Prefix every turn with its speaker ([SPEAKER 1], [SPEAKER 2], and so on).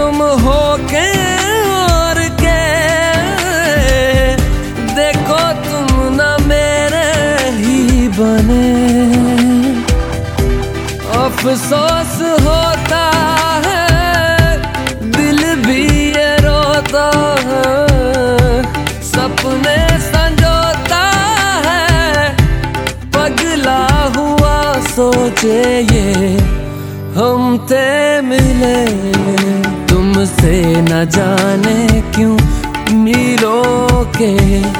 [SPEAKER 1] तुम हो के और के, देखो तुम ना मेरे ही बने। अफसोस होता है, दिल भी ये रोता है, सपने संजोता है, पगला हुआ सोचे ये हम थे मिले। तुमसे न जाने क्यों मीलों के